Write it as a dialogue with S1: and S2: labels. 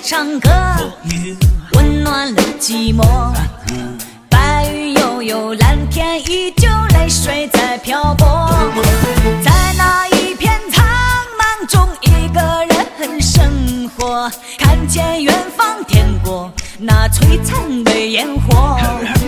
S1: 唱歌，温暖了寂寞。白云悠悠，蓝天依旧，泪水在漂泊。在那一片苍茫中，一个人生活，看见远方天国那璀璨的烟火。